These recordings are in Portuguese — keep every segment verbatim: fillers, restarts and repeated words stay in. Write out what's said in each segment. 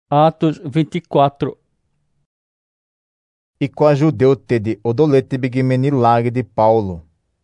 Atos vinte e quatro. E com a judeu tede odolete bigimeni lag de Paulo.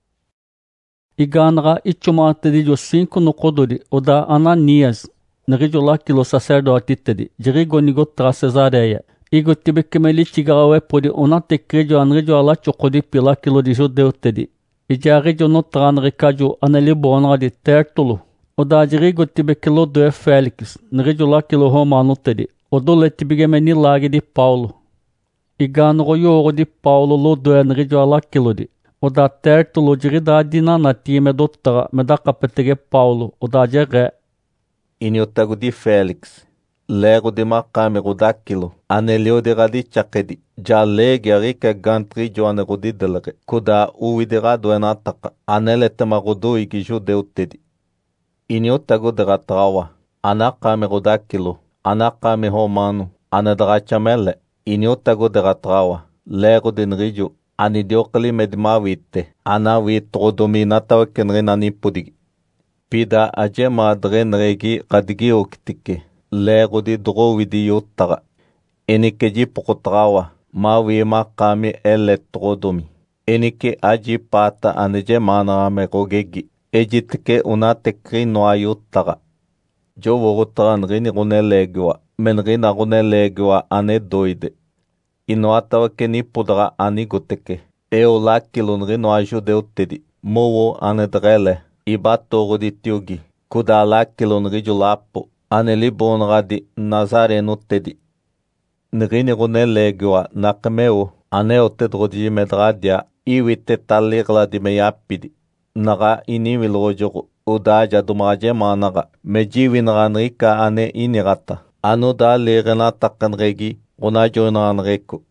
Iganra ichumate de cinco no codori, o da Ananias, nerijola kilo sacerdote tede, dirigo nigotra Cesareia. Igo tibe kemeli tigawe podi onate credio anrijola chocodi pila kilo de judeu tede. E diarejo no tran recadio anelibonra de Tertulo. O da dirigo tibe kilo do Félix, nerijola kilo romano tede. Odolete bigemeni lag de Paulo. Iganro yoro de Paulo lodo enrijola kilo de. O da Tertulo diridade na natime dotra me da capetere Paulo, o da jere. Iniotago de Félix, lego de macamero daquilo, anelio de radicakedi, jalege rica gantri joanego de delere, kuda uiderado enataka, aneletamagodo igi judeu tedi. Iniotago de ratrawa, anacamero daquilo, anacame romano, anedrachamele, iniotago de ratrawa, lego de nrijo, anidiokali medmawite, anawitro dominatawa kenrenani pudig. Pida aje madrenregi kadigi oktike, lego di drowidi yottara. Enike ji pokotrawa, mawi makami elektrodomi. Enike aji pata aneje maname rogegi, ejitike unatekri no ayottara. Jo wogotran rini rune legua, men rina rune legua ane doide. Inoatawa keni pudra anigoteke. Eola kilon rino ajudeu tedi, mowo anedrele. Ibatoro de Tilgi, Kudala kilon rijulapo, aneli bonradi Nazareno tedi. Nrini runelegua nakmeo, aneo tedrodi medradia, iwite taligla di meyapidi. Naga inimil rojoro, udaja dumaje managa, mejiwin ranrika ane inirata. Anu da lerena takanregi, unajo nanreko.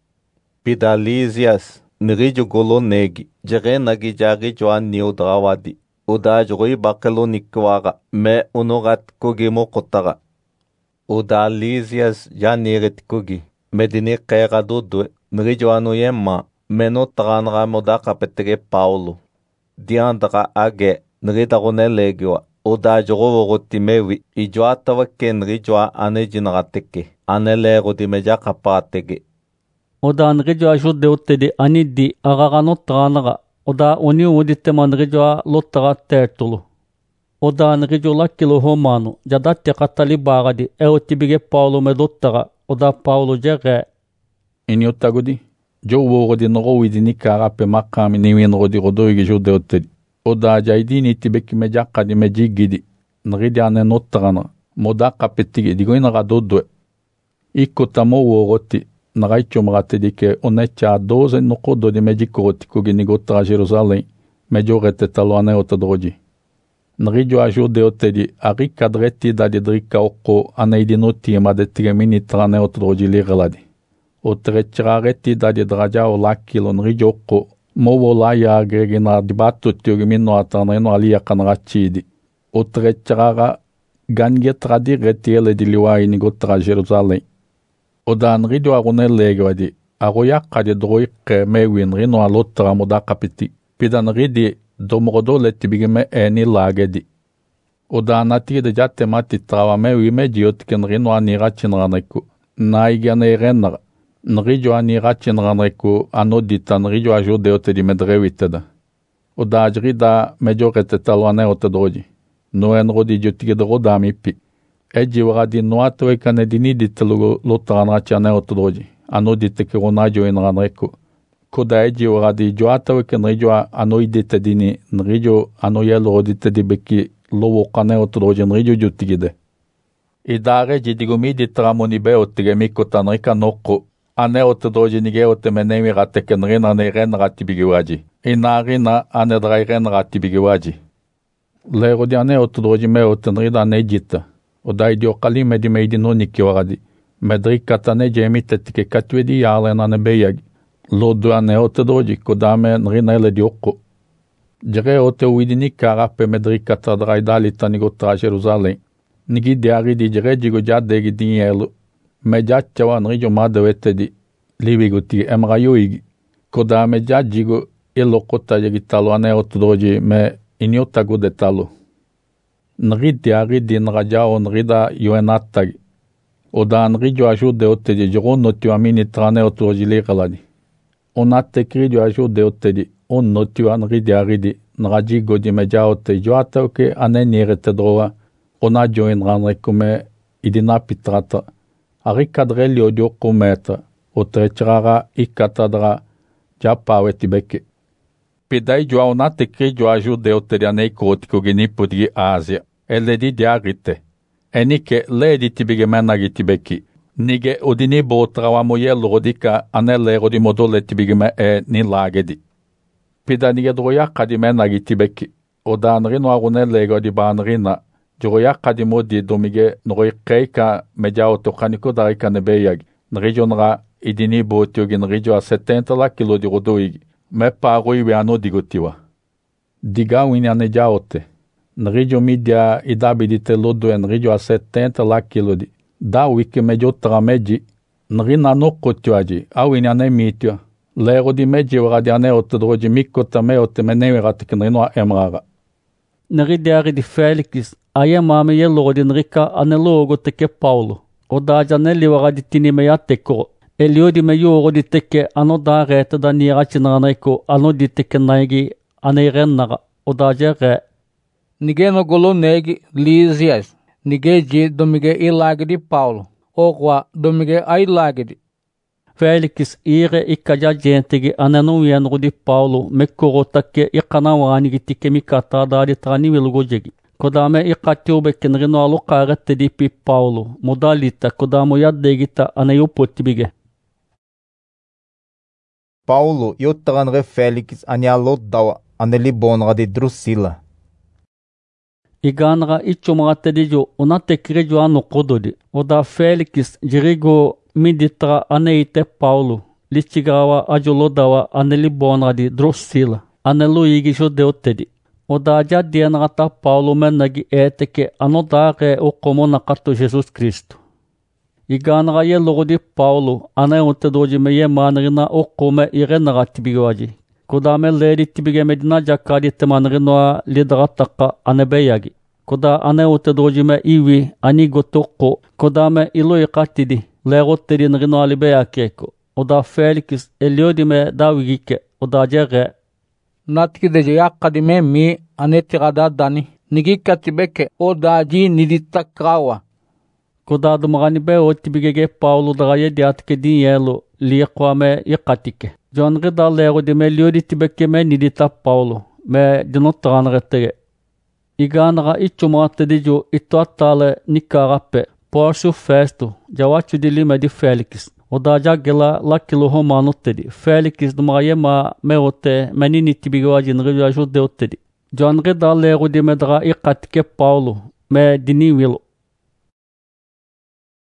Pidalisias, nrijo golonegi, jerenagi jari joan niudrawadi. Uda joi bakelo nikwaga me unogat kogi mokotaga. Uda lisias janiret kogi medini kera dudwe nrijo anu yemma meno tranra moda kapetege Paulo. Diandra age nrida ronelegiwa uda jogo rotimewi ijoatawa ken rijoa anejinagateke anelero di meja kapatege. Oda nrijo ajudeu tede anidi agagano tranra. Oda oni udite manrijoa lottara Tertulo. Oda nrijola kilo romano, jadatte katali bagadi, eo tibige Paulo me dottara, oda Paulo jere. Iniotagodi, jo wogodi norowidi nikarape makami niwin rodi rodoigi judeotedi. Oda jaidini tibeki me jakadi me jigidi, nridi ane nottarana, moda kapetigi digoina radodwe. Iko tamo wogoti, Naraicho maratedike onecha doze no kodo de medicoroti kugi nigotra Jerusalém, mediorete taloane otadroji. Nrijo ajude otedi ari kadreti da de drika oko anaidinoti ma de tremini trane otadroji lireladi. Otrechareti da de draja o lakilo nrijo oko, mowo la ya gregina dibatto tiogimino atanreno alia kanrachidi. Otrecharara gange tradireti ele di liwai nigotra Jerusalém. Oda nrido arune legwadi, aroya kade droike mewin rino alotra moda kapiti, pida nridi domrodo letibigime eni lagedi. Oda nati de jate mati trawa mewi mediotiken rino anirachin ranreku, naigane renner, nrijo anirachin ranreku anodita nrijo ajude ote di medrewiteda. Oda ajrida mediorete talwane ote droji, noen rodi jotiged roda mipi. Eji waradi noato ekane dini ditelugo lotarana chane otodroji. Ano diteke ronajo en ranreko. Koda eji waradi joato eken rejo ano idete dini nrijo ano yelo rodite di beki lowo kane otodroji nrijo jutigide. Idare jidigumi ditramoni be otigemi kotanrika noko. Ane otodroji nige otemenemi rateken rena ne ren ratibigiwaji. Inarina ane drai ren ratibigiwaji. Lero di ane otodroji me otenrida ne jita. Oda idio kali medi meidi no niki waradi. Medri katane jemi tetike katwedi yalena ne beyagi. Lodu ane ote doji kodame nrina ele di oko. Jere ote uidini karape medri katadrai dali tanigotra Jerusalém. Nigi diari di jere jigo jadegi dinjelu. Mejachawa nrijo madewete di libigo tige emrayo igi. Kodame jajigo ilokota jegi talo ane ote doji me inyotago de talo. Nridi aridi nrajao nrida yoenatagi. Oda nrijo ajude ottedi jogonnotti amini trane oturjili qaladi. Onatte krijo ajude ottedi onnotti anridi aridi nraji godi mejaotte joatauke anenirete droa ona join ranrekume idina pitrata arikadreli odiokumeta otrechraga ikatadra japaweti bekke. Pidai joa onatte krijo ajude ottedi aneikotiko genipudgi Asia. Eledi diagite. Enike ledi tibige menagi tibeki. Nige odini botrawa moyello rodika anelle rodi modole tibige me e ni lagedi. Pida nige droyaka di menagi tibeki. Odanrino agunelle godi banrina. Droyaka di modi domige nroi keika mejao tokaniko darika nebeyagi. Nrijonra idini botiogi nrijo a settanta la kilo di rodoigi. Me paroi we ano digotiwa. Diga winyane jaote. Nrijo media idabidite lodo nrijo a settanta la kilo di. Da wiki medio trameji. Nrina no kotioaji. Awinyane mitio. Lero di meji waradi ane otodroji mikko tame otemenewe ratik nrino emraga. Nridiari di Felix. Aya mame yello di nrika anelogo teke Paulo. Odaja nelli waradi tinime teko. Elio di meyo di teke ano da rete da nirachi naneko ano di teke naigi ane rennaga. Odaja re. Nige no golo negi Lisias. Nige ji domige ilagdi Paulo. Ogwa domige ailagdi. Felix ire ikaja gentegi ananu yenro di Paulo mekkoro takke iqanawani gitike mikata dari tani wilgojegi. Kodame iqatiobe kenrino alu qarette di pi Paulo. Modalita kodamo yaddegita anayu potibige. Paulo yottaganre Felix anyalot dawa aneli bonga di Drusilla. Iganra ichumratedijo onate krejo ano kododi. Oda Felix jirigo miditra aneite Paulo. Lichigawa ajolodawa aneli bonga di Drusilla. Anelu igisho deotedi. Oda jadienrata Paulo menagi eteke anodare o como nakato Jesus Cristo. Iganra yelogodi Paulo anayotedoji meye manrina o come irenara tibigoaji. Kodame ledi tibige medina jakadi temanrinoa lidarataka anebeyagi. Koda anayotedoji iwi ani gotoko. Kodame ilo ikatidi lerotedi nrino alibeyakeko. Oda Felix eliodi me dawigike. Oda jere. Natki deje yakadi me mi anetirada dani. Nigika tibeke odaji niditakrawa. Kodado magani be otibigege Paulo dagaye diatke dinhelo liqwame iqatike. John Rida lero de meliodi tibeke me nidita Paulo me dinotran retege. Iganra ichumate dijo ituatale nikarape Porcio Festo jawachu de lima de Felix. Odaja gela lakilo romano tedi. Felix do magayema meote menini tibigoaji nrejo ajude otedi. John Rida lero de medra iqatike Paulo me dini wilo.